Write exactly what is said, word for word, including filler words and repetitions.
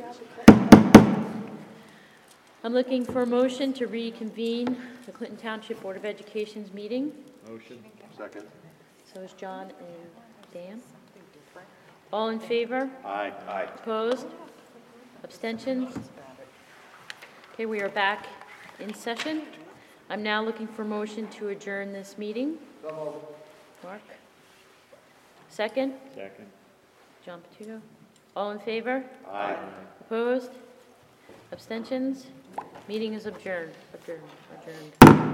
I'm looking for a motion to reconvene the Clinton Township Board of Education's meeting. Motion. Second. So is John and Dan. All in favor? Aye. Aye. Opposed? Abstentions? Okay, we are back in session. I'm now looking for a motion to adjourn this meeting. Mark? Second? Second. John Patuno? All in favor? Aye. Opposed? Abstentions? Meeting is adjourned. Adjourned. Adjourned.